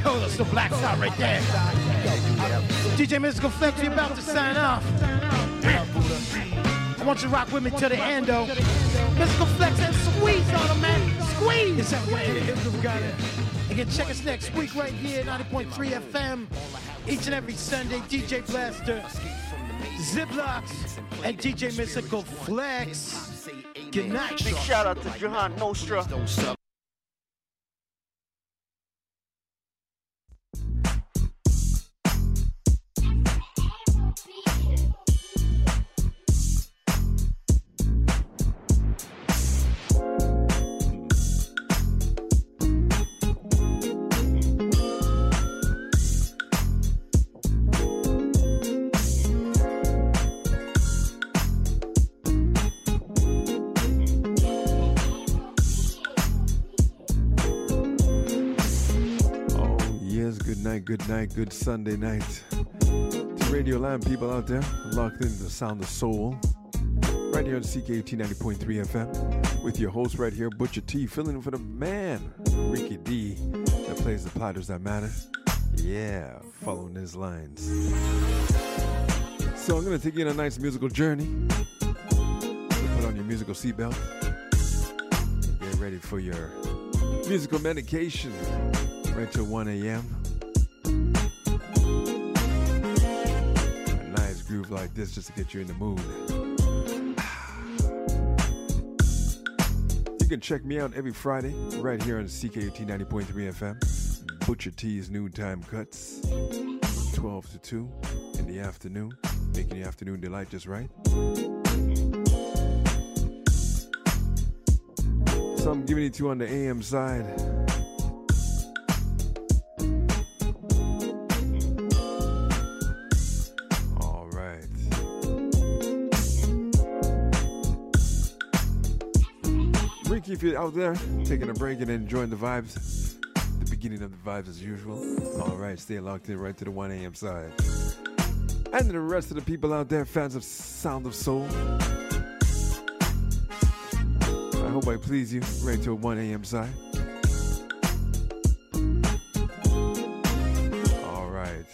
Yo, that's the black side right there. DJ Mystical Flex, we about to sign off. I want you to rock with me till the end, though. Mystical Flex and squeeze on them, man. Squeeze! It's that way. Again, check us next week right here, 90.3 FM. Each and every Sunday, DJ Blaster, Ziplocs, and DJ Mystical Flex. Good night. Big shout out to Johan Nostra. Good night, good Sunday night. To Radio Land people out there, locked into the sound of soul. Right here on CKUT 90.3 FM. With your host right here, Butcher T, filling in for the man, Ricky D, that plays the platters that matter. Yeah, following his lines. So I'm going to take you on a nice musical journey. So put on your musical seatbelt. Get ready for your musical medication. Right till 1 a.m. Groove like this just to get you in the mood. You can check me out every Friday right here on CKUT 90.3 FM. Butcher T's noontime cuts, 12 to 2 in the afternoon, making the afternoon delight just right. So I'm giving it to you on the AM side. If you're out there taking a break and enjoying the vibes, the beginning of the vibes as usual. All right, stay locked in right to the 1 a.m. side. And the rest of the people out there, fans of Sound of Soul, I hope I please you right to 1 a.m. side. All right.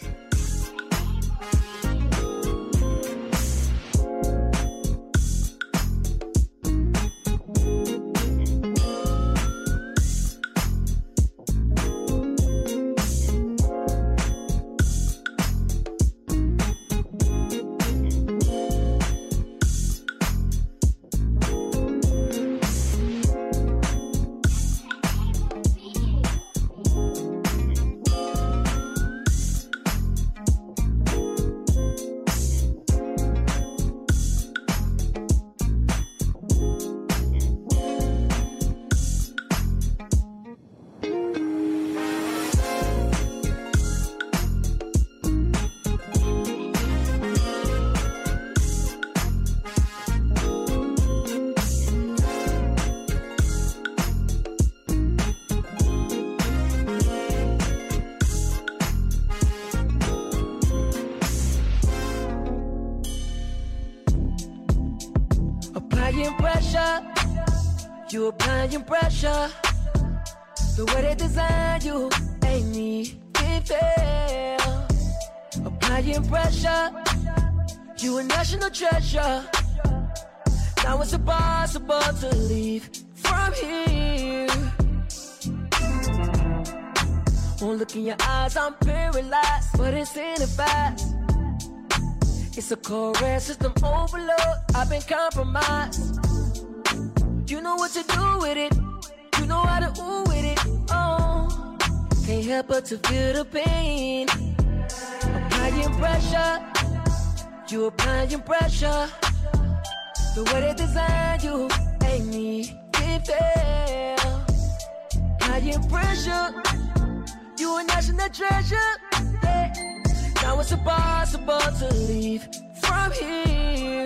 You applying pressure. The way they design you ain't me, it fail. Applying pressure. You a national treasure. Now it's impossible to leave from here. One look in your eyes, I'm paralyzed, but it's in it fast. It's a correct system overload. I've been compromised. You know what to do with it. You know how to ooh with it. Oh, can't help but to feel the pain. Applying pressure. You applying pressure. The way they design you ain't me, it fail. Applying pressure. You a national treasure. Yeah. Now it's impossible to leave from here.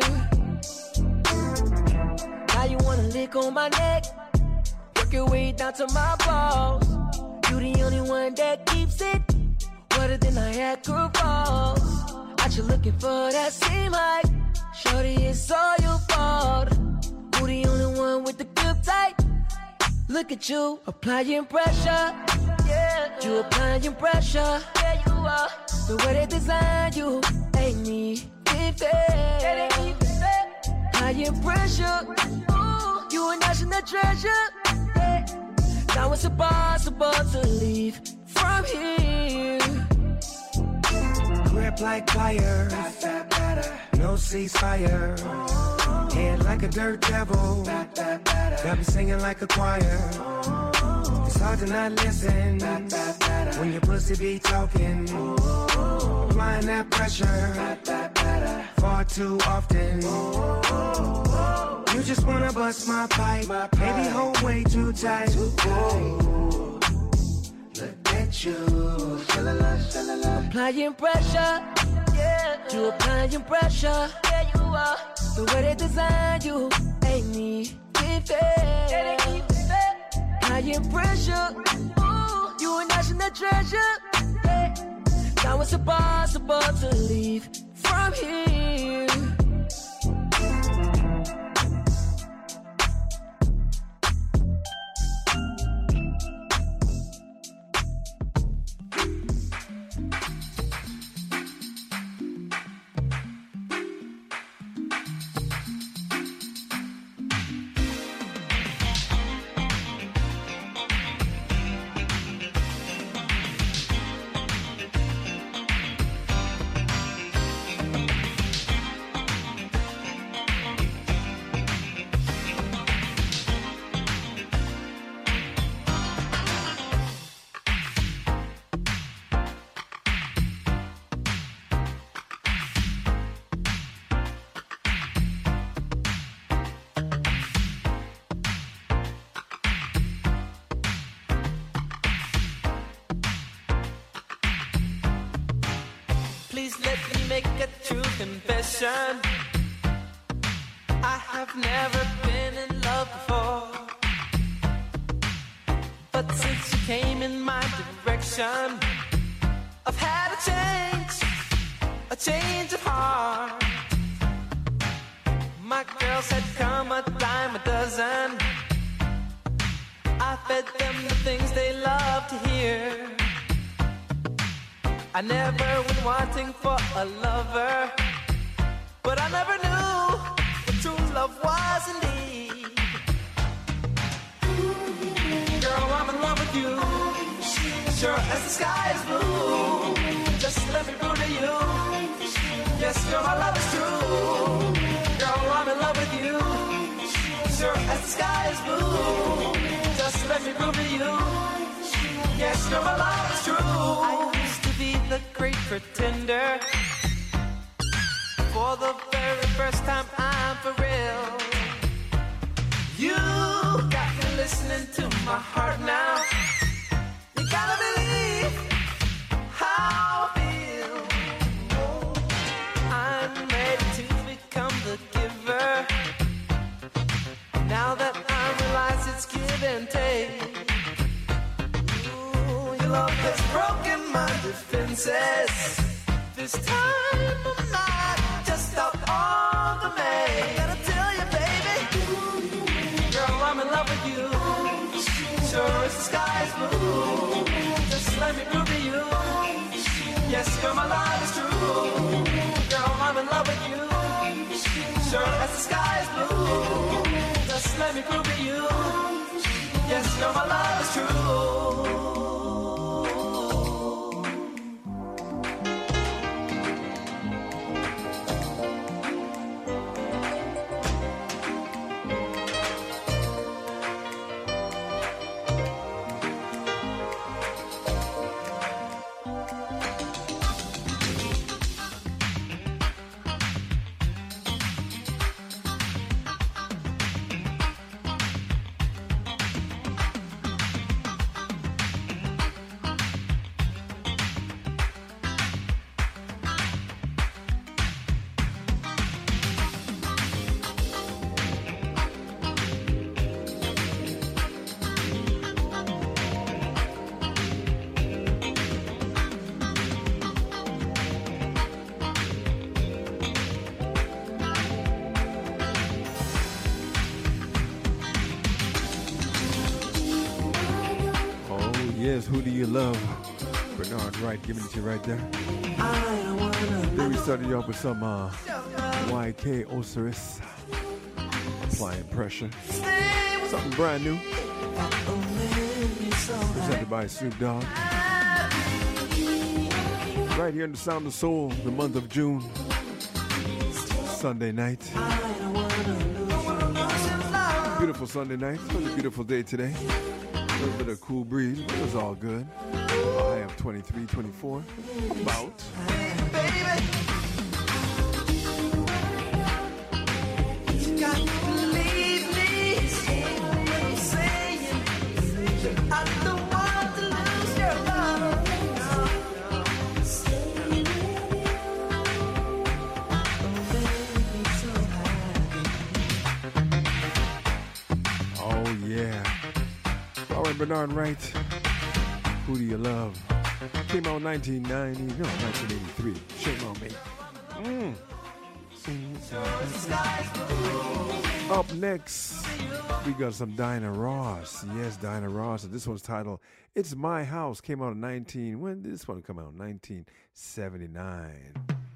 Now you wanna lick on my neck, work your way down to my balls. You the only one that keeps it wetter than Niagara Falls. Out you looking for that same height, shorty, it's all your fault. Who the only one with the good type? Look at you, applying pressure. Yeah. You applying pressure, yeah you are. The way they design you, ain't me. Applying pressure, ooh, you a national treasure. Yeah. Now it's impossible to leave from here. Grip like fire, no ceasefire. Head like a dirt devil, got me singing like a choir. It's hard to not listen when your pussy be talking. Applying that pressure far too often. You just wanna bust my pipe, baby, hold way too tight. Look at you, applying pressure, yeah. You applying pressure, yeah you are. The way they design you, ain't me. Applying pressure, ooh, you a national treasure. Yeah. Now it's impossible to leave from here. Please let me make a true confession. I have never been in love before, but since you came in my direction, I've had a change of heart. My girls had come a dime a dozen. I fed them the things they love to hear. I never went wanting for a lover, but I never knew what true love was indeed. Girl, I'm in love with you, sure as the sky is blue. Just let me prove to you, yes, girl, my love is true. Girl, I'm in love with you, sure as the sky is blue. Just let me prove to you, yes, girl, my love is true. Be the great pretender. For the very first time, I'm for real. You got me listening to my heart now. You gotta believe how I feel. I'm ready to become the giver. Now that I realize it's give and take. Your love has broken my defenses. This time I'm not just out on the main. I gotta tell you, baby, girl, I'm in love with you. Sure as the sky's blue. Just let me prove to you, yes, girl, my love is true. Girl, I'm in love with you. Sure as the sky's blue. Just let me prove to you, yes, girl, my love is true. Yes, who do you love? Bernard Wright giving it to you right there. Then we started you off with some YK Osiris. Applying pressure. Something brand new. Presented by Snoop Dogg. Right here in the Sound of Soul, the month of June. Sunday night. Beautiful Sunday night. It was a beautiful day today. A little bit of cool breeze, but it was all good. I have 23, 24. About. You got to believe me. Saying I don't want to lose your love. Oh, yeah. All right, Bernard Wright. Who do you love? Came out 1983. Shame on me. Up next, we got some Diana Ross. Yes, Diana Ross. And this one's titled It's My House. Came out in when did this one come out? 1979.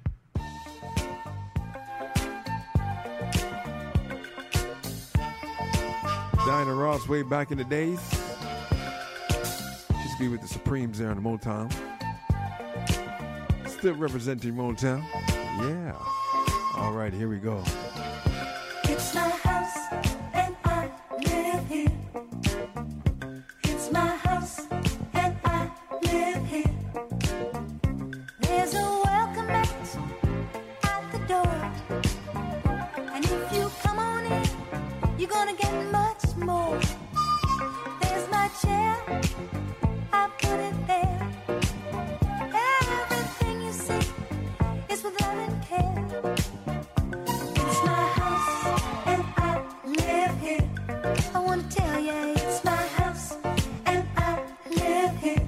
Diana Ross way back in the days. Used to be with the Supremes there on the Motown. Still representing Motown. Yeah. All right, here we go. It's my house and I live here. It's my house and I live here. There's a welcome mat at the door. And if you come on in, you're gonna get much more. There's my chair, I put it there. Everything you see is with love and care. It's my house and I live here. I wanna tell you, it's my house and I live here.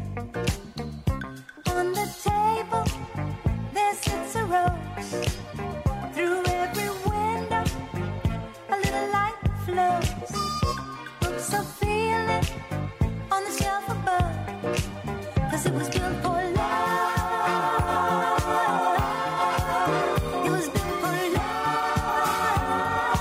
On the table there sits a rose. Through every window a little light flows. Books are feeling on the shelf above. 'Cause it was built for love. It was built for love.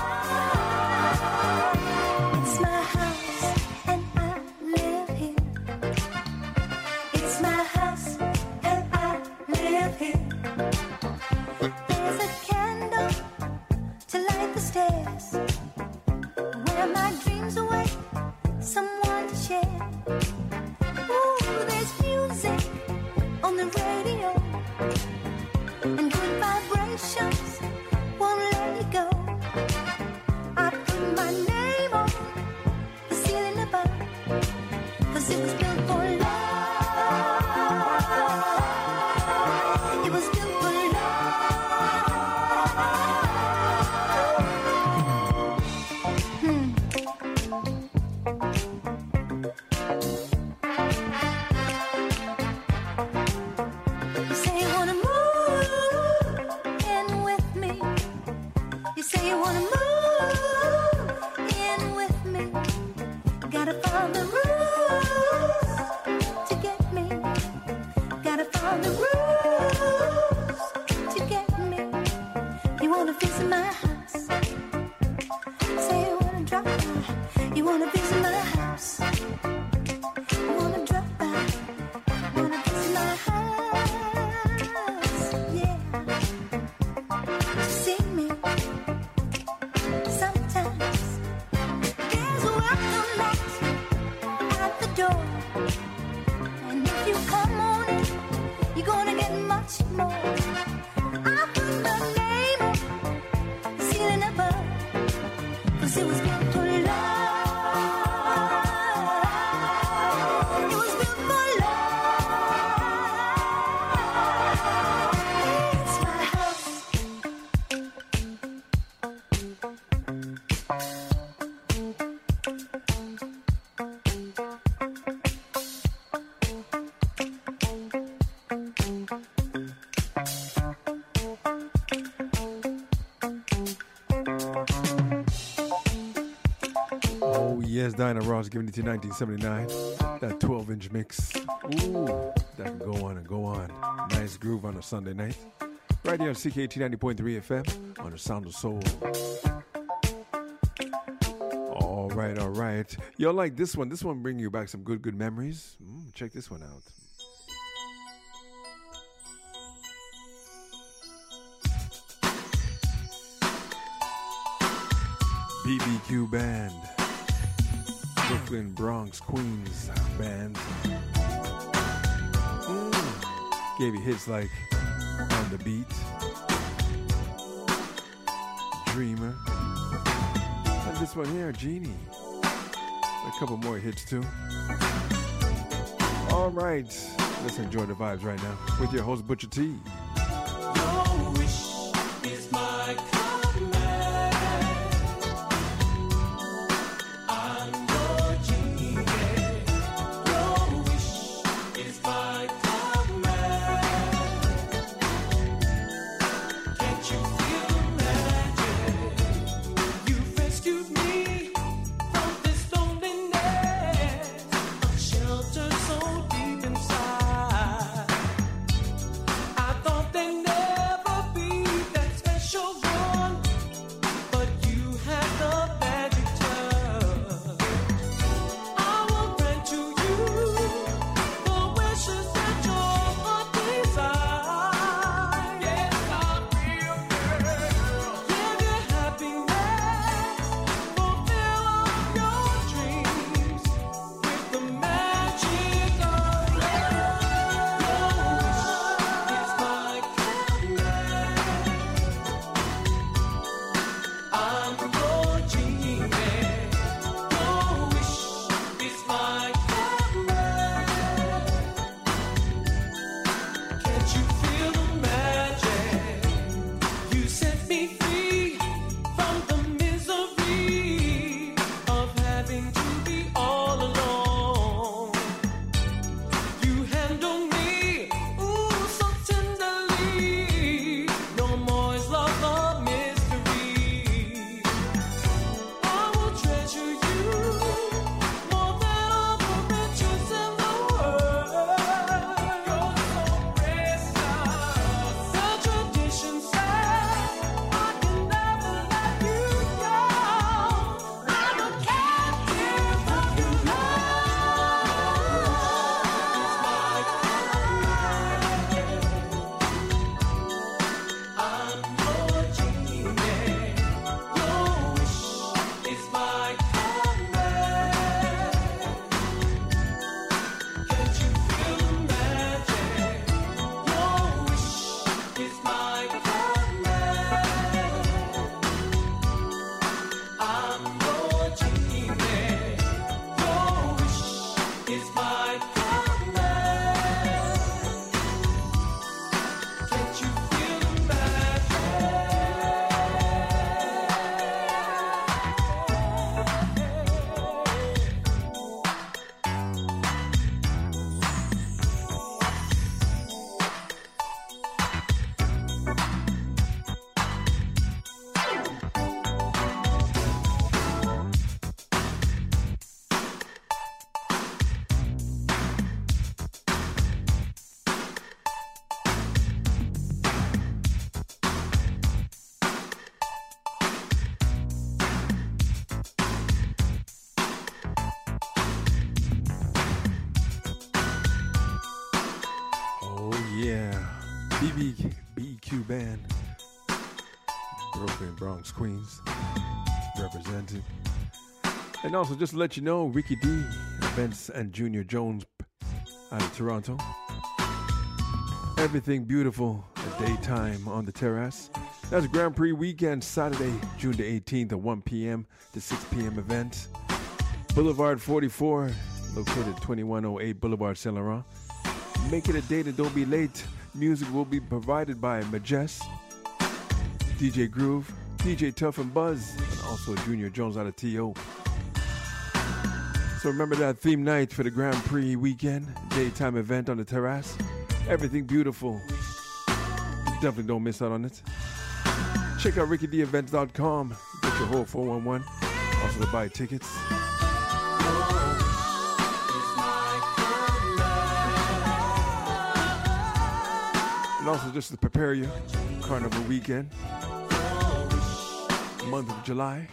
It's my house and I live here. It's my house and I live here. There's a candle to light the stairs. Where my dreams await, someone to share. Ooh, there's music on the radio, and good vibrations won't let me go. I put my name on the ceiling above, 'cause it was built for love. It was built for You say you wanna move in with me. You say you wanna move in with me. Gotta follow the rules to get me. Gotta follow the rules to get me. You wanna visit my house. Say you wanna drop by. You wanna visit my house. You wanna drop by. Wanna visit my house. Yeah. See me sometimes. There's a welcome mat at the door. And if you come on in, you're gonna get much more. I put my name on the ceiling above, 'cause it was built for love. It was built for love. It's my house. That's Diana Ross giving it to you 1979. That 12-inch mix. Ooh, that can go on and go on. Nice groove on a Sunday night. Right here on CKT 90.3 FM on the Sound of Soul. All right. You'll like this one. This one bring you back some good memories. Check this one out. BBQ Band. Brooklyn, Bronx, Queens band. Gave you hits like On the Beat, Dreamer, and this one here, Genie. A couple more hits too. All right, let's enjoy the vibes right now with your host Butcher T. Your wish is my command. I'm your genie. Your wish is my command. Can't you feel the magic? You've rescued me from this loneliness, a shelter so deep inside. I thought there'd never be that special one, but you had the magic touch. I will grant to you the wishes that your heart desires. Yes, I will, girl. Give you happiness, fulfill all your dreams with the magic of love. Your wish is my command. I'm your genie. Your wish is my command. Can't you feel the magic? You set me free from the misery of having to be all alone. You handle me, ooh, so tenderly. No more is love a mystery. I will treasure you more than all the riches in the world. You're so precious. The tradition says I can never let you go. I'm a captive of your I'm your genie. Your wish is my command. Can't you feel the magic? Your wish is my command. I'm your genie. Your wish is my command. Can't you feel the magic? Oh yeah, BBQ Band, Brooklyn, Bronx, Queens, representing. And also just to let you know, Ricky D, Vince and Junior Jones out of Toronto. Everything Beautiful, a daytime on the terrace. That's Grand Prix weekend, Saturday, June the 18th at 1 p.m. to 6 p.m. event. Boulevard 44, located 2108 Boulevard Saint Laurent. Make it a date and don't be late. Music will be provided by Majest, DJ Groove, DJ Tough and Buzz, and also Junior Jones out of TO. So remember that theme night for the Grand Prix weekend, daytime event on the terrace. Everything Beautiful. Definitely don't miss out on it. Check out RickyDEvents.com. Get your whole 411. Also to buy tickets. And also just to prepare you, Carnival weekend, month of July.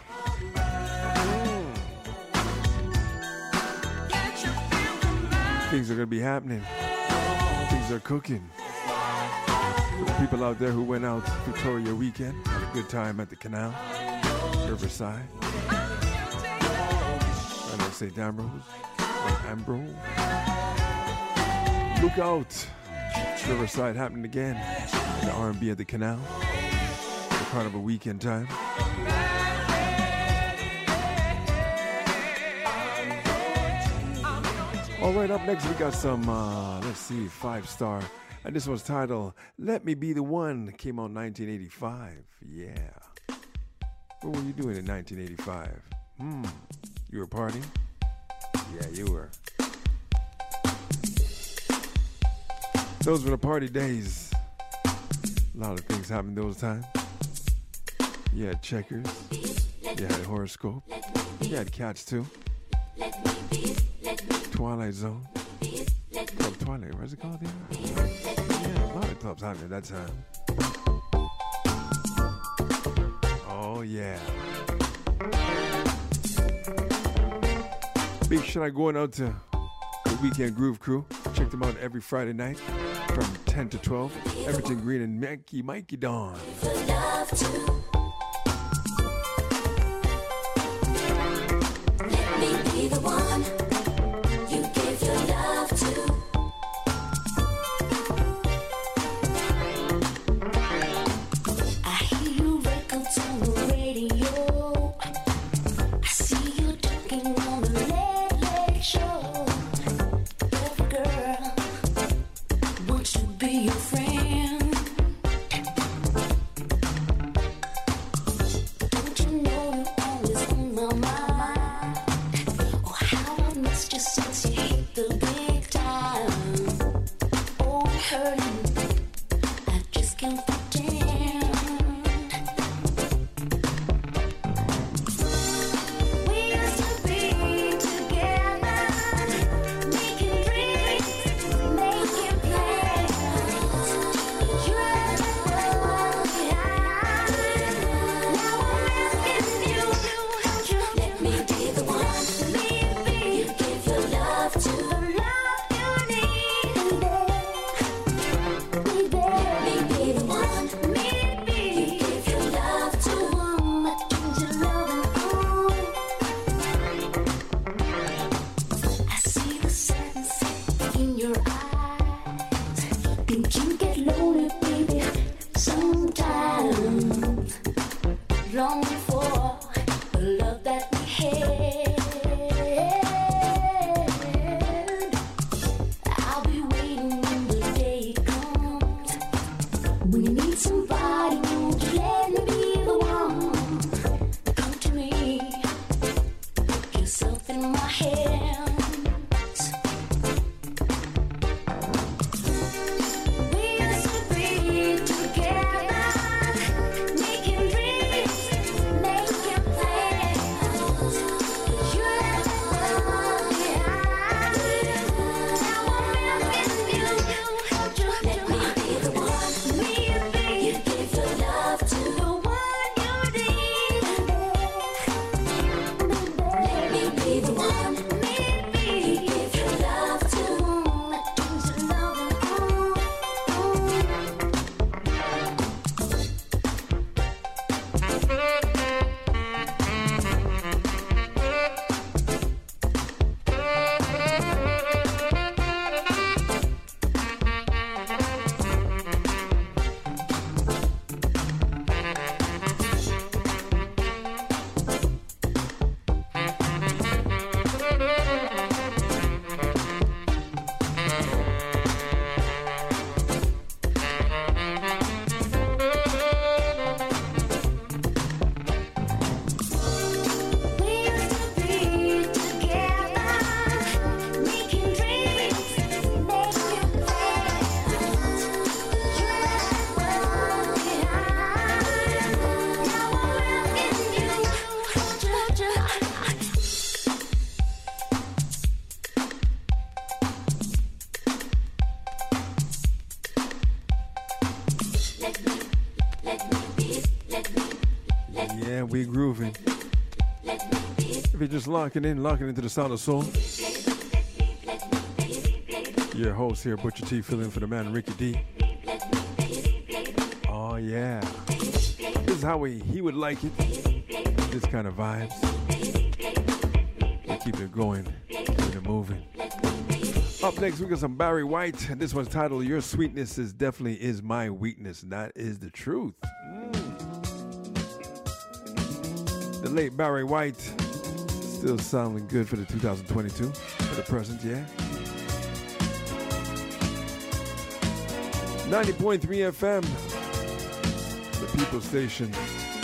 Things are going to be happening. Things are cooking. For the people out there who went out Victoria weekend, had a good time at the canal, Riverside. I know St. Ambrose. Ambrose. Look out. Riverside happening again. The R&B at the canal. The Carnival weekend time. All right, up next we got some, let's see, 5-star. And this one's titled, Let Me Be the One. Came out in 1985. Yeah. What were you doing in 1985? You were partying? Yeah, you were. Those were the party days. A lot of things happened those times. You had checkers. You had horoscope. You had cats too. Twilight Zone. Club Twilight, what's it called? Yeah, a lot of clubs happening at that time. Oh, yeah. Big shout out going out to the Weekend Groove Crew. Check them out every Friday night from 10 to 12. Everton Green and Mikey Dawn. Let me be the one you give your love to. I hear you records on the radio. I see you talking on the late show. Every girl wants to be your friend. Don't you know you're always on my mind? Oh, how I missed you since you hit the big time. Oh, I'm hurting. I just can't pretend. We used to be together, making dreams, making plans. You left the world behind. Now I'm asking you, let me be the one. You give your love to the love you need. Let me be the one. You give your love to one that turns your loving on. I see the sadness in your eyes. Don't you get lonely, baby? Sometimes long for the love that we had. I'll be waiting when the day comes. When you need somebody, won't you let me be the one? Come to me, put yourself in my hands. We Yeah, we grooving. If you're just locking into the sound of soul. Your host here, Butcher T, filling for the man Ricky D. Oh yeah, this is how he would like it. This kind of vibes. We keep it going, keep it moving. Up next, we got some Barry White, and this one's titled "Your Sweetness Is Definitely Is My Weakness," and that is the truth. The late Barry White, still sounding good for the 2022, for the present, yeah. 90.3 FM, the People Station.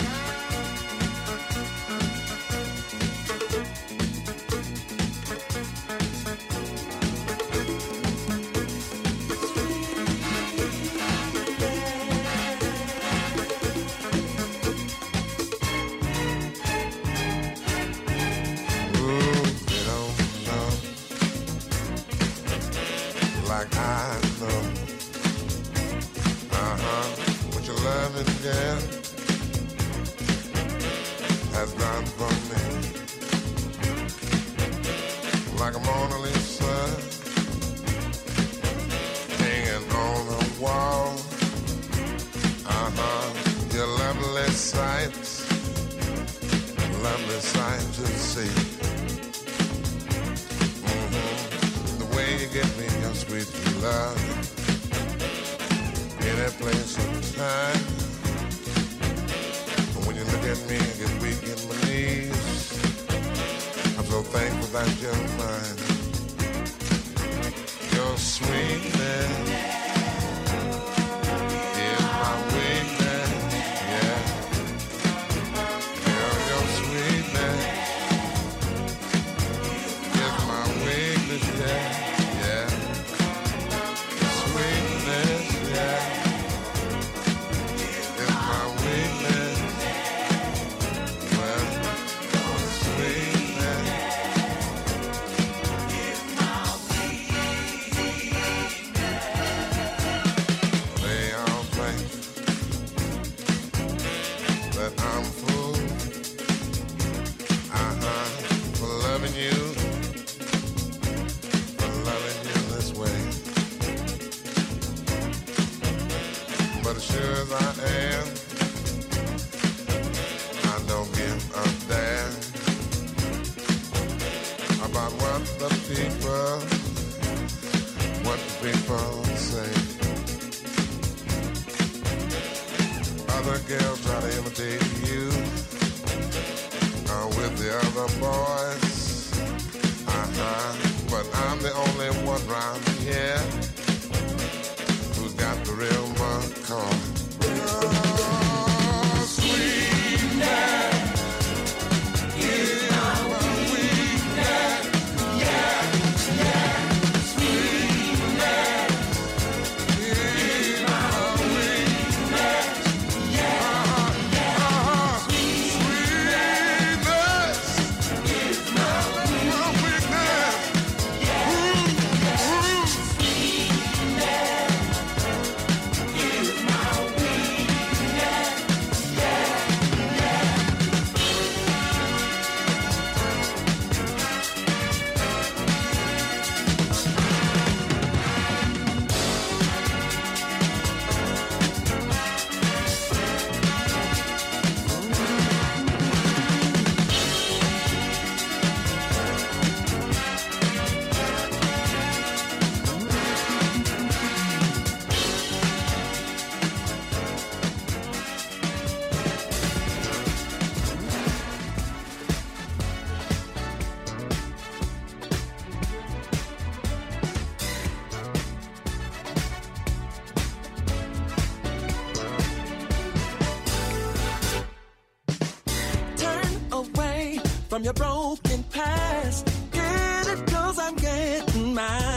From your broken past, get it 'cause I'm getting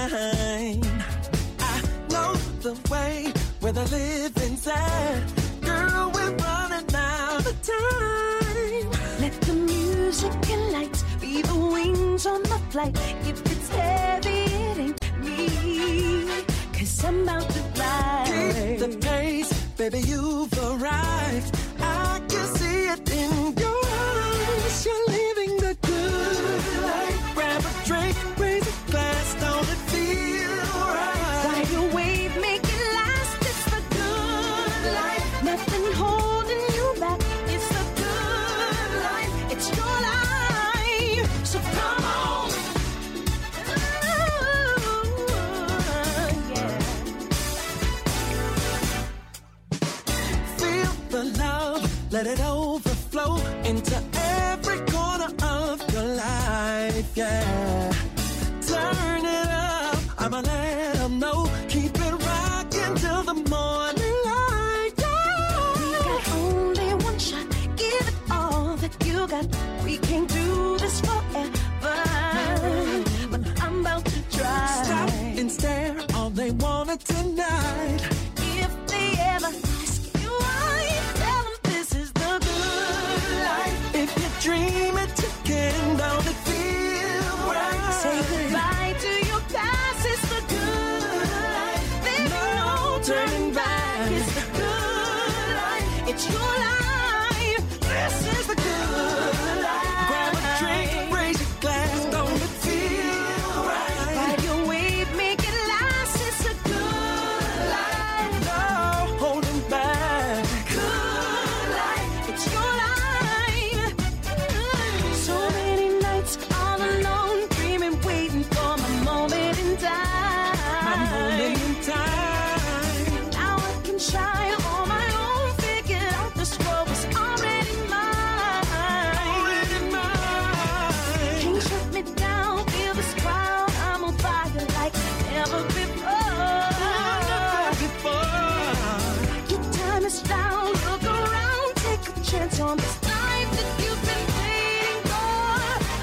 mine. I know the way where they live inside. Girl, we're running out of time. Let the music and lights be the wings on the flight. If it's heavy, it ain't me, 'cause I'm out to fly. Keep the pace, baby, you've arrived. I can see it in your let it overflow into every corner of your life, yeah. Turn it up, I'ma let them know. Keep it rocking till the morning light, yeah. We got only one shot, give it all that you got. We can't do this forever, but I'm about to try. Stop and stare, all they wanted tonight. If they ever ask you why, tell them this is the good life. If you dream it, you can, don't it feel right? Say goodbye to your past, it's the good life. There's no turning back, it's the good life. It's your life, this is the good life. Grab a drink, raise your glass, don't it feel right? Ride your wave, make it last, it's a good life. No holding back. Good life, it's your life. So many nights all alone, dreaming, waiting for my moment in time. My moment in time. Now I can shine on my own, figured out this world was already mine. Already mine. Can't shut me down, feel this crowd, I'm on fire like never before. Your time is now, look around, take a chance on this life that you've been waiting for.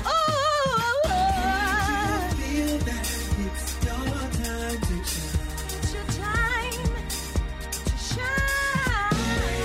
Feel that it's your time to shine. It's your time to shine.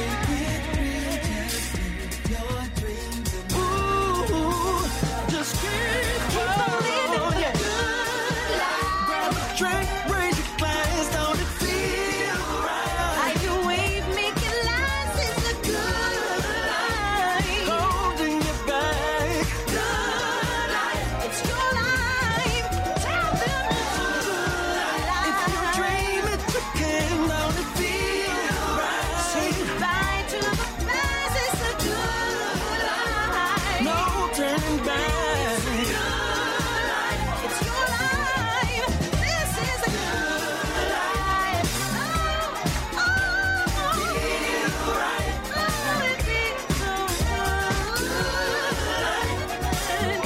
Your dreams and ooh, just keep Living yeah. the good life. Grab a drink, raise your glass, don't it feel right? I can wave, make it last, it's a good life. Holding you back. Good life, it's your life. Tell them it's a good life. If you dream it, you can, don't it feel right? Say goodbye to the past, it's a good life. No turning back. Good life, it's your life. This is a good life. Oh, right. Oh, it feels so good.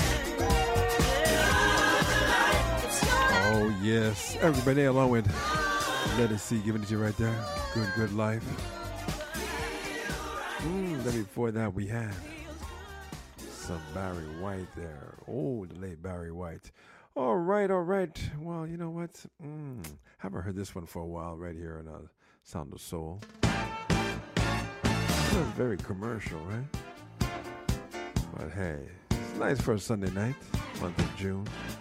Yeah. It's your life. Oh, yes. Everybody along with Let It See, giving it to you right there. Good, good life. Then before that, we had some Barry White there. Oh, the late Barry White. All right, all right. Well, you know what? Haven't heard this one for a while right here on Sound of Soul. It was very commercial, right? But hey, it's nice for a Sunday night, month of June.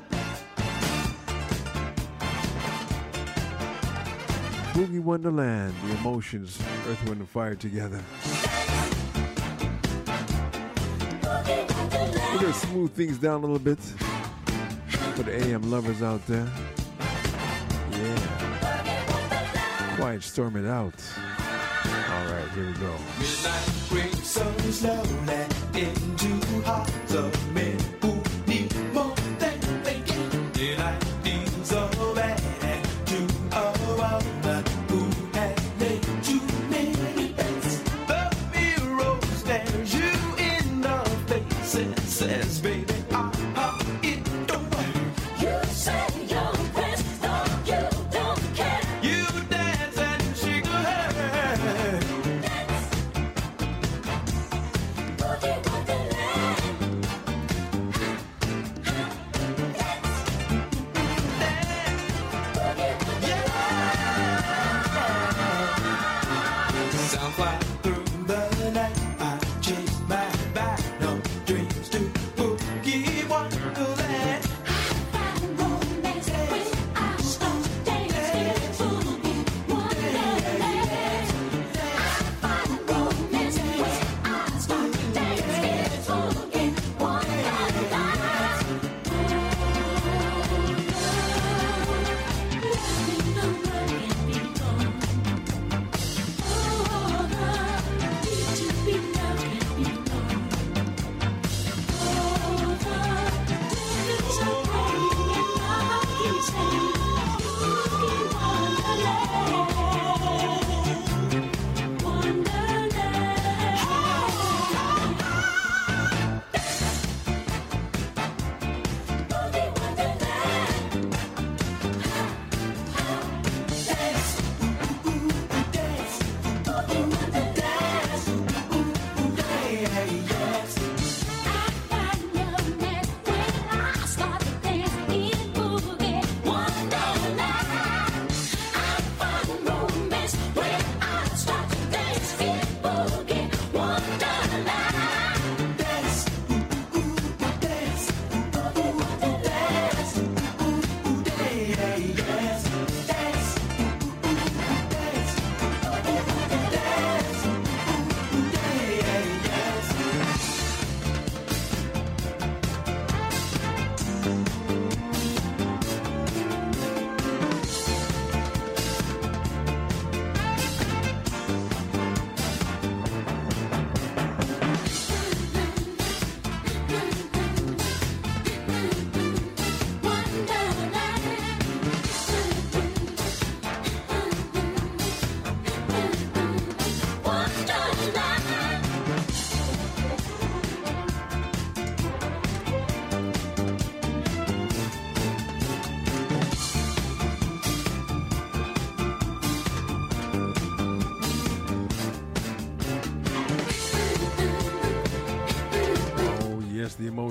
Boogie Wonderland, the emotions, Earth, Wind, and Fire together. We're going to smooth things down a little bit for the AM lovers out there. Yeah. Quiet, storm it out. All right, here we go. Midnight creeps so slowly into hearts of men who need more than they get. Daylight deals so bad to a woman who had made too many bets. The mirror stares you in the face and says, baby, it don't work. You say your best, no, you don't care. You dance and shake your head. Boogie Wonderland.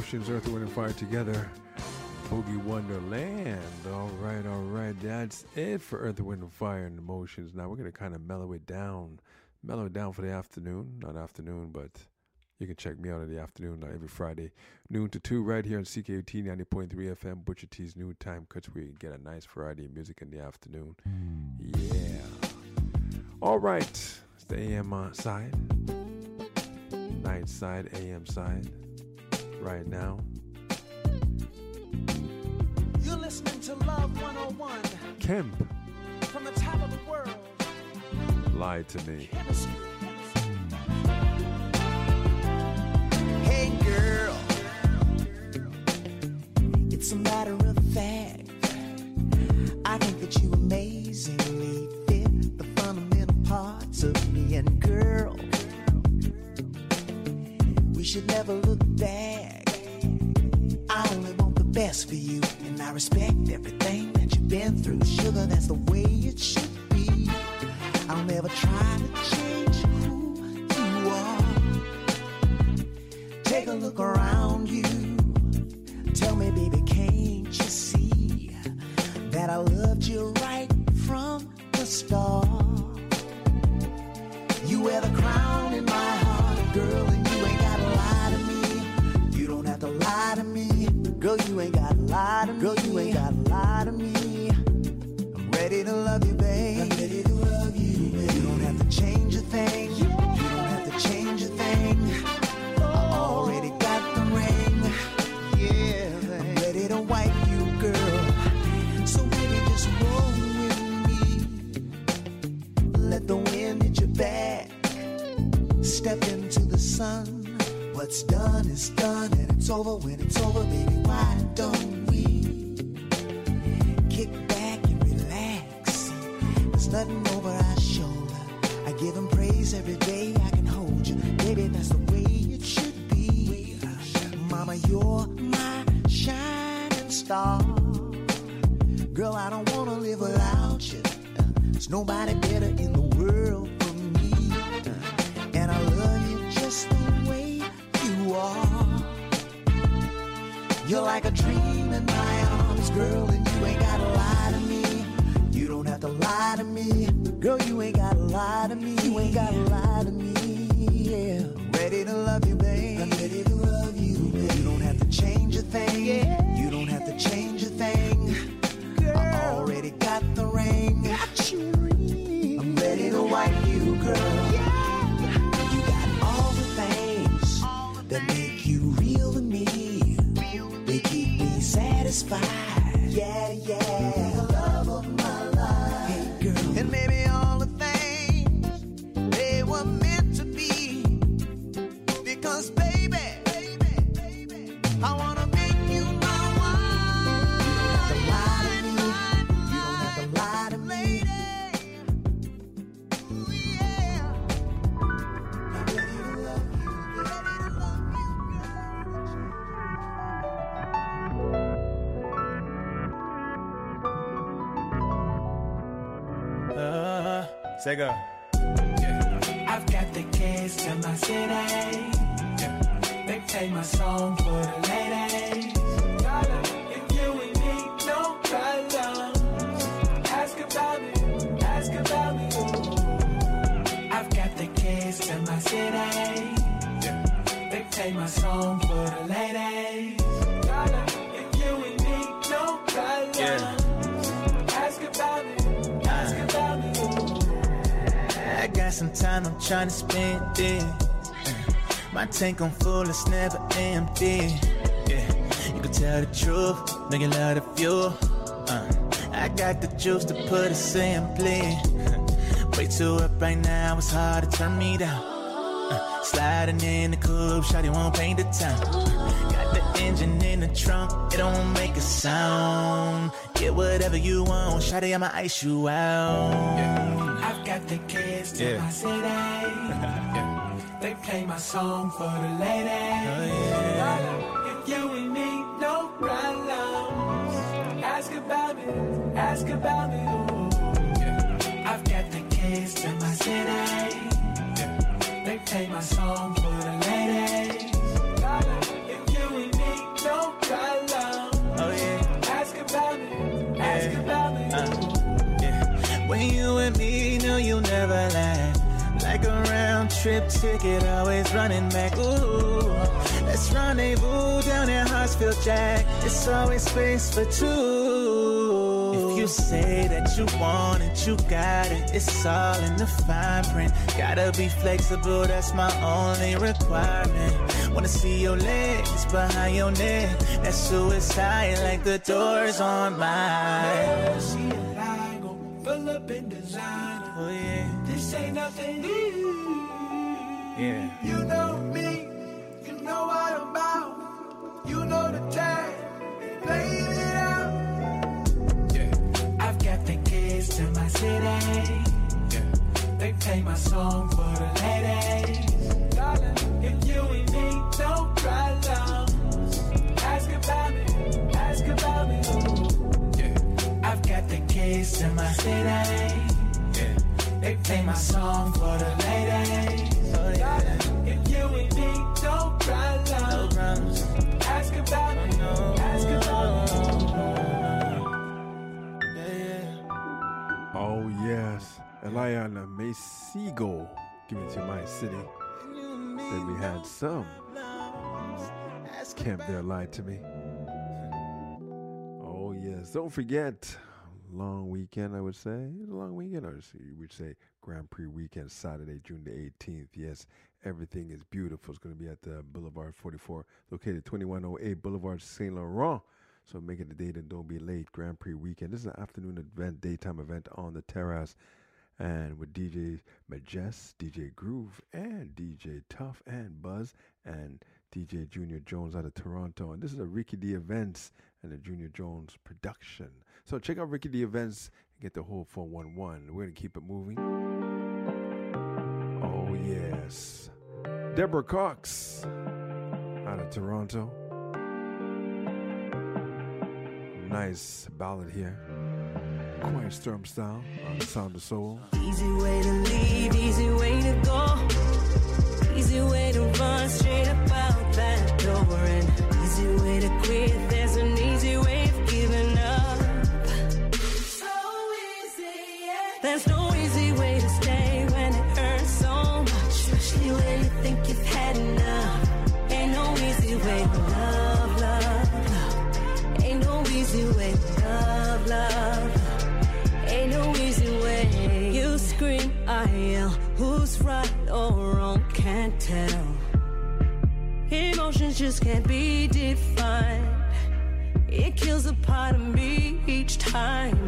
Emotions, Earth, Wind, and Fire together. Boogie Wonderland. All right. That's it for Earth, Wind, and Fire and Emotions. Now we're going to kind of mellow it down for the afternoon. Not afternoon, but you can check me out in the afternoon every Friday, noon to 2, right here on CKUT 90.3 FM, Butcher T's Noon Time Cuts, where you can get a nice variety of music in the afternoon. Yeah. All right. It's the AM side, night side, AM side, right now. You're listening to Love 101. Kemp. From the top of the world. Lied to me. Hey girl, it's a matter of fact. I think that you amazingly fit the fundamental parts of me. And girl, we should never look back. I only want the best for you, and I respect everything that you've been through. Sugar, that's the way it should be. I'll never try to change who you are. Take a look around you. Tell me, baby, can't you see that I loved you right from the start? You wear the crown in my heart, girl, and you ain't gotta lie to me. You don't have to lie to me. Girl, you ain't gotta lie to me. Girl, you ain't gotta lie to me. I'm ready to love you, babe. I'm ready to love you, babe. You don't have to change a thing. You don't have to change a thing. I already got the ring. Yeah, I'm ready to wipe you, girl. So baby, just roll with me. Let the wind hit your back. Step into the sun. What's done is done, and it's over when it's over, baby. Why don't we kick back and relax? There's nothing over our shoulder. I give him praise every day. I can hold you, baby. That's the way it should be. Mama, you're my shining star. Girl, I don't wanna live without you. There's nobody better in the world for me. And I love you just the way you are. You're like a dream in my arms, girl, and you ain't gotta lie to me. You don't have to lie to me. Girl, you ain't gotta lie to me. You ain't gotta lie to me. Yeah. I'm ready to love you, babe. I'm ready to love you, babe. You don't have to change a thing. Yeah. You don't have to change a thing. Girl, I already got the ring. Got you ring. I'm ready to wipe you, girl. Yeah. You got all the things that make you real to me. They keep me satisfied. Yeah, yeah. The love of my life. Hey, girl. And maybe all the things they were meant to be. Because, baby, I wanna make you my wife. You don't have to lie to me. You don't have to lie to me. Ooh, yeah. I'm ready to love you. Ready to love you, girl. Sega. I've got the keys to my city. They play my song for the ladies. If you ain't need no problems, ask about me, ask about me. I've got the keys to my city. They play my song for the ladies. If you ain't need no problems, ask about me, ask about me. I got some time, I'm trying to spend it. My tank on full, it's never empty. Yeah, you can tell the truth, know you love the fuel. I got the juice to put it simply. Way too up right now, it's hard to turn me down. Sliding in the coupe, shawty won't paint the town. Got the engine in the trunk, it don't make a sound. Get whatever you want, shawty, I'ma ice you out. I've got the kids to my city. They play my song for the ladies. If you ain't need no problems, ask about me, ask about me. I've got the kids to my city. They play my song for the ladies. If you ain't need trip ticket, always running back. Ooh, let's rendezvous down in Hartsfield, Jack. It's always space for two. If you say that you want it, you got it. It's all in the fine print. Gotta be flexible, that's my only requirement. Wanna see your legs behind your neck. That's suicide like the doors on mine. See a line go full up in designer. Oh yeah. This ain't nothing new. Yeah. You know me, you know what I'm about. You know the tag, playing it out. Yeah. I've got the keys to my city. Yeah. They play my song for the ladies. Darling, if you and me don't cry long, ask about me, ooh. Yeah. I've got the keys to my city. Yeah. They play my song for the ladies. Oh, yeah. If you and me don't cry long, no problems. Ask about me, ask about me. Yeah. Oh yes, Eliana Masego, Give It to My City. Then we had some Camp There Lied to Me. Oh yes, don't forget, long weekend I would say. It's a long weekend, or you would say Grand Prix weekend, Saturday, June the 18th. Yes, everything is beautiful. It's going to be at the Boulevard 44, located 2108 Boulevard Saint Laurent. So make it a date and don't be late. Grand Prix weekend. This is an afternoon event, daytime event on the terrace, and with DJ Majest, DJ Groove, and DJ Tough, and Buzz, and DJ Junior Jones out of Toronto. And this is a Ricky D Events and a Junior Jones production. So check out Ricky D Events and get the whole 411. We're going to keep it moving. Oh, yes. Deborah Cox out of Toronto. Nice ballad here. Quiet Storm style on Sound of Soul. Easy way to leave, easy way to go. Easy way to run straight up out that door. And easy way to quit, there's an easy way of giving up. So easy, yeah. There's no easy way to stay when it hurts so much. Especially when you think you've had enough. Ain't no easy way to love, love, love. Ain't no easy way to love, love. Ain't no easy way. You scream, I yell. Who's right or wrong, can't tell. Emotions just can't be defined. It kills a part of me each time.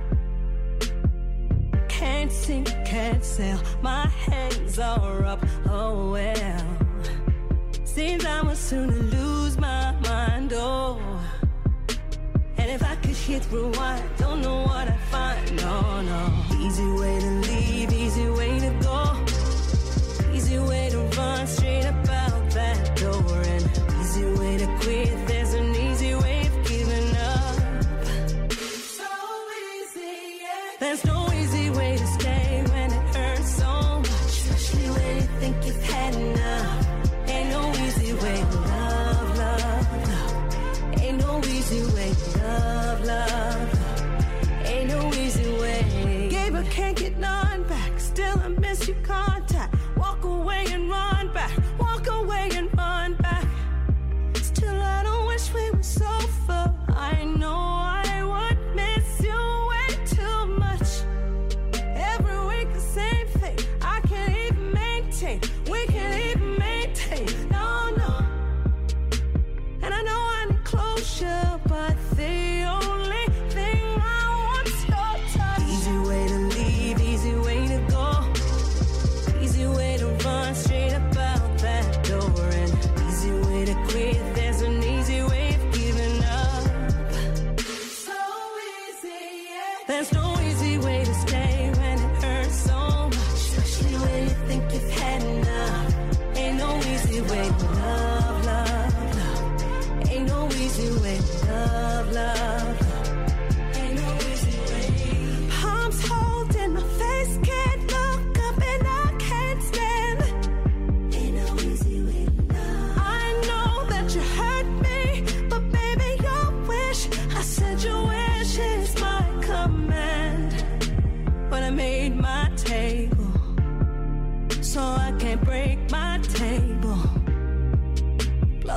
Can't sink, can't sail. My hands are up, oh well. Seems I was soon to lose my mind, oh. And if I could hit rewind, don't know what I'd find, no, no. Easy way to leave, easy way to go. Easy way to run straight up out that door. And easy way to quit, there's an easy way of giving up. So easy, yeah. There's no easy way to stay when it hurts so much. Especially when you think you've had enough. Ain't no easy way to love, love, love. Ain't no easy way to love, love. Ain't no easy way. Gave but can't get none back. Still I miss your contact. Walk away and run back. Walk away and run back. Still I don't wish we were so far. I know I would miss you way too much. Every week the same thing. I can't even maintain. We can't even maintain. No, no. And I know I need closure, but the only thing I want's your touch. Easy way to leave, easy way to go.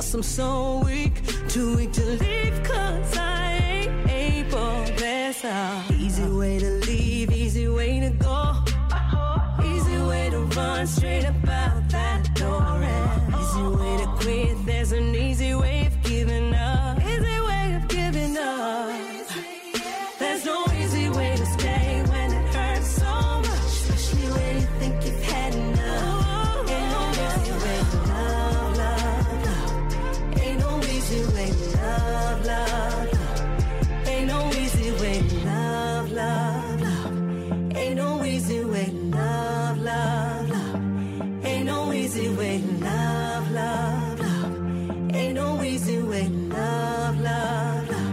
guess I'm so weak, too weak to leave, cause I ain't able. That's all. Easy way to leave, easy way to go. Easy way to run straight up out that door. And easy way to quit, there's an easy way of giving up. Easy way of giving up. There's no easy way to stay when it hurts so much, especially when you think you've had enough. Ain't no easy way to love, love, love. Ain't no easy way to love, love, love. Ain't no easy way to love, love, love. Ain't no easy way to love, love, love. Ain't no easy way to love, love, love. Ain't no easy way to love, love, love.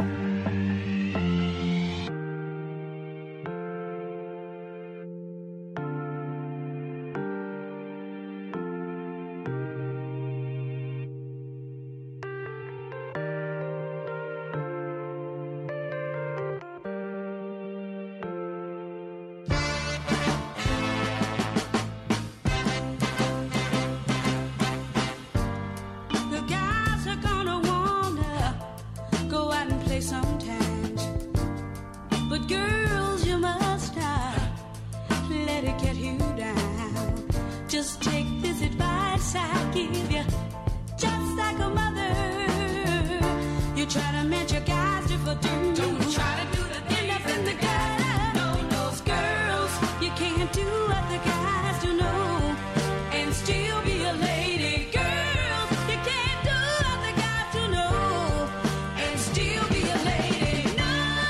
The guys are gonna wanna go out and play sometimes, but girls, you must not let it get you down. Just take this advice I give you, just like a mother. You try to match your guys to don't try to do the thing up in the gutter. No, those girls, you can't do what the guys do, no, and still be a lady. Girls, you can't do what the guys do, no, and still be a lady. No.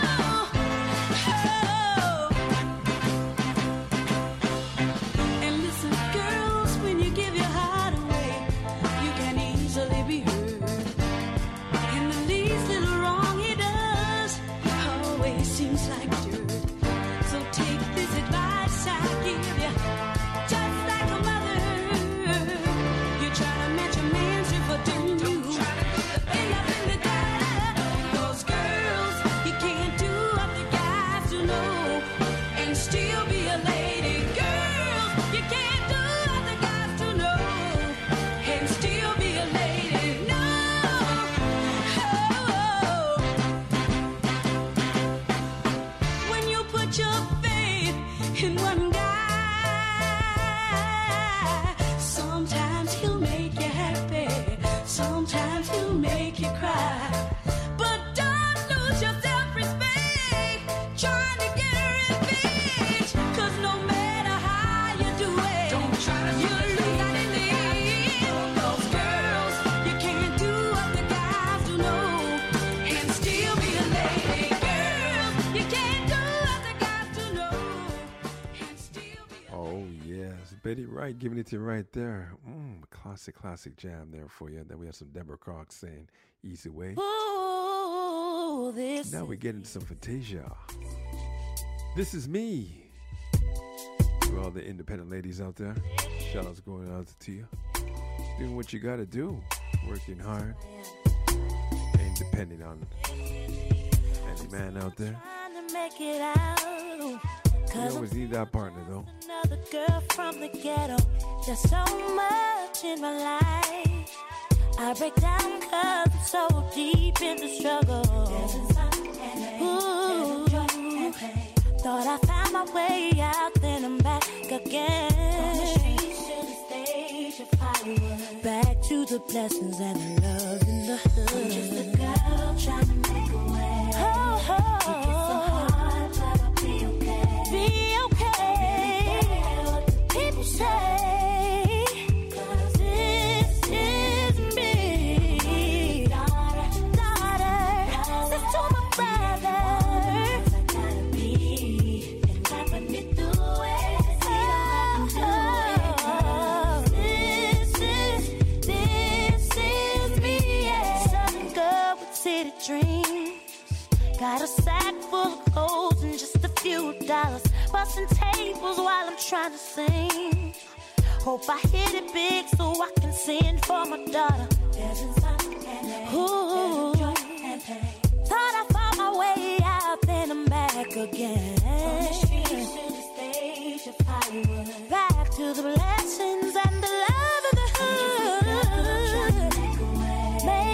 Oh. And listen, girls, when you give your heart away, you can easily be hurt. And the least little wrong he does always seems like dirt. So take this advice I give you, just like a mother. You try to match a man's for don't try to do the thing up in the gutter. Those girls, you can't do what the guys do, no, and still be a lady. Girls, you can't do what the guys do, no, and still be a lady. No. Oh. When you put your faith in one guy, sometimes he'll make you happy, sometimes he'll make you cry. But don't lose your self-respect trying to get revenge, cause no matter how you do it, don't try to you lose that in the end. Those girls, you can't do what the guys do, no, and still be a lady. Girls, you can't do what the guys do, no, and still be a Oh, yes. Betty Wright giving it to you right there. Classic jam there for you. Then we have some Deborah Cox saying Easy Way. Ooh, this Now we get into some Fantasia. This is me. To all the independent ladies out there, shout outs going out to you. Doing what you gotta do. Working hard. Ain't depending on any man out there. Trying to make it out. You 'Cause always need that partner though. another girl from the ghetto. There's so much in my life. I break down 'cause I'm so deep in the struggle. Ooh, thought I found my way out, then I'm back again. From the streets to the stage of Hollywood. Back to the blessings and the love in the hood. I'm just a girl trying to make a way. Oh, oh. It gets so hard, but I'll be okay. Be okay. What the people say. 'Cause this is me. Daughter, says to my brother. I gotta be and clapping it through it. This is me, yeah. Southern girl with city dreams. Got a sack full of clothes and just a few dollars. Busting tables while I'm trying to sing. Hope I hit it big so I can sing for my daughter. Ooh. Thought I found my way out, then I'm back again. From the streets to the stage of Hollywood. Back to the blessings and the love of the hood. Make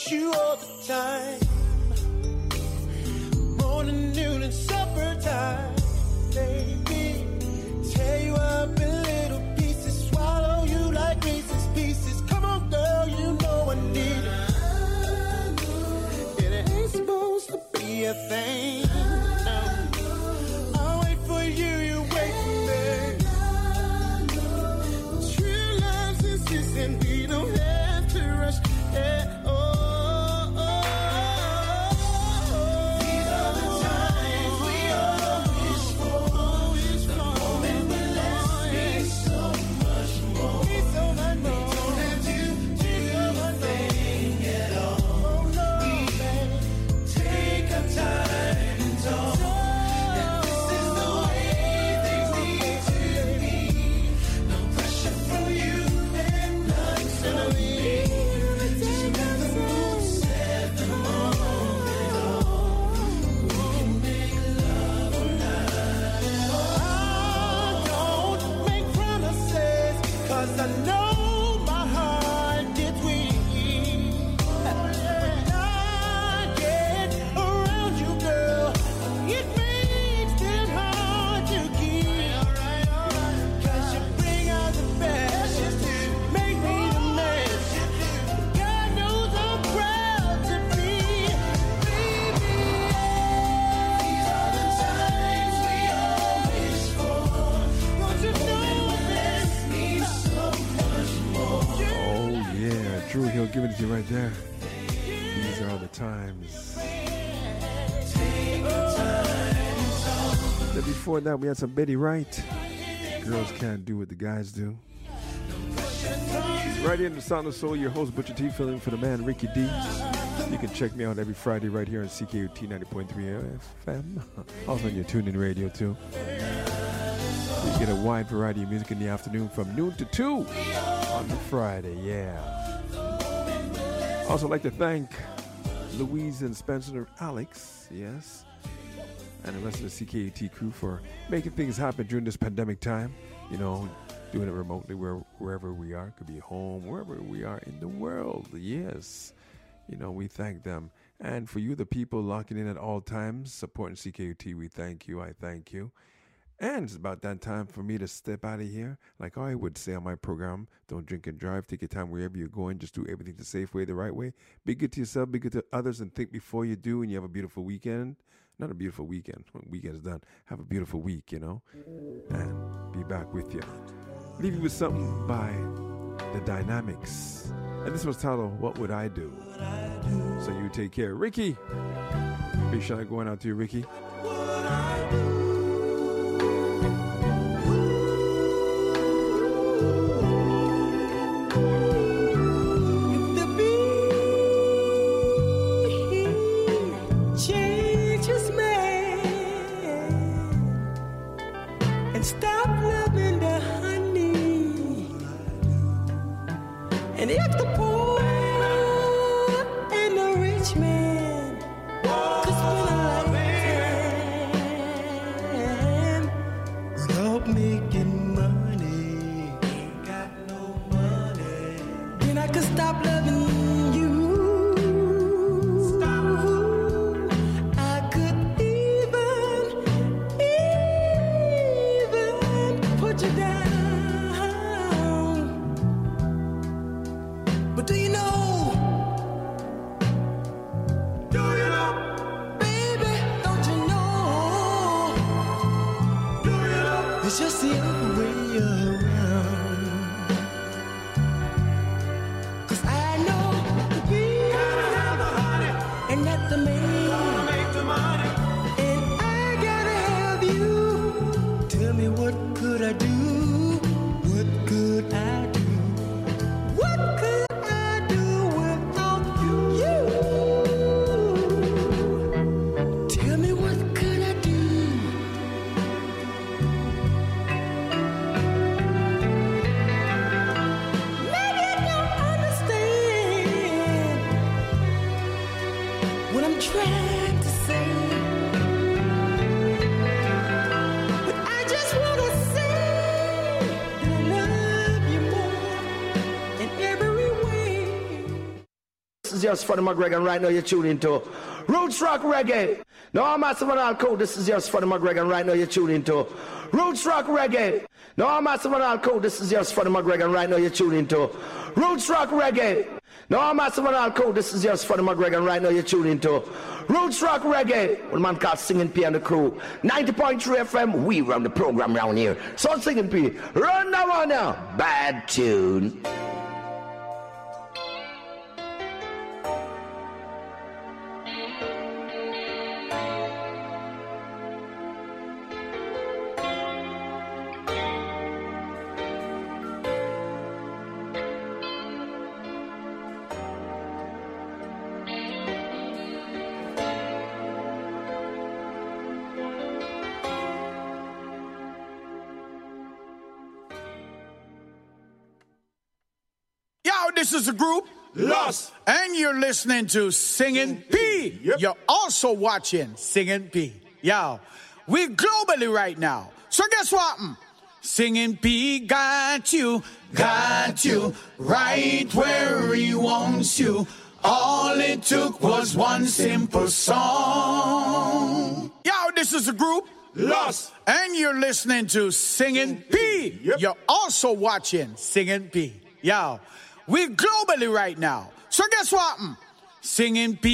miss you all the time. Morning, noon, and supper time, baby. Tear you up in little pieces, swallow you like Reese's Pieces. Come on, girl, you know I need it. It ain't supposed to be a thing. I'll wait for you, you wait for me. True love's insistent, we don't have to rush. Yeah, oh. Drew Hill giving it to you right there. These are the times. Then before that, we had some Betty Wright. Girls can't do what the guys do. Right here in the Sound of Soul, your host Butcher T filling for the man Ricky D. You can check me out every Friday right here on CKUT 90.3 FM. Also on your TuneIn radio too. You get a wide variety of music in the afternoon from noon to 2 on the Friday, yeah. Also like to thank Louise and Spencer Alex, yes, and the rest of the CKUT crew for making things happen during this pandemic time. You know, doing it remotely wherever we are. Could be home, wherever we are in the world, yes. You know, we thank them. And for you, the people locking in at all times, supporting CKUT, we thank you, I thank you. And it's about that time for me to step out of here. Like I would say on my program, don't drink and drive. Take your time wherever you're going. Just do everything the safe way, the right way. Be good to yourself, be good to others, and think before you do. And you have a beautiful weekend. Not a beautiful weekend. When the weekend is done, have a beautiful week, you know. And be back with you. Leave you with something by The Dynamics. And this was titled, What Would I Do? So you take care. Ricky. Big shout out going out to you, Ricky. Stop loving the honey. And if the poor and the rich man could spend a lifetime without making money, ain't got no money, then I could stop loving you. It's just the other way around. 'Cause I know the beat gotta have the honey, and that the man gonna make the money, and I gotta have you. Tell me what could I do? What could I do? What could I do without you? Tell me what could I do? Trying to say, but I just want to say that I love you more in every way. This is your yours for the McGregor, and right now you're tuning into Roots Rock Reggae. No, I'm Massive and All Code. This is yours for the McGregor, and right now you're tuning into Roots Rock Reggae. No, I'm Massive and All Code. This is yours for the McGregor, and right now you're tuning into Roots Rock Reggae. No, I'm Massive and All Code. This is yours for the McGregor, and right now you're tuning into Roots Rock Reggae. One man called Singing P and the crew. 90.3 FM, we run the program around here. So Singing P, run that one now. Bad tune. This is a group, Lost, and you're listening to Singing P. Yep. You're also watching Singing P. Yo, we're globally right now. So guess what? Singing P got you right where he wants you. All it took was one simple song. Yo, this is a group, Lost, and you're listening to Singing P. Yep. You're also watching Singing P. Yo, we're globally right now. So guess what? Singing P.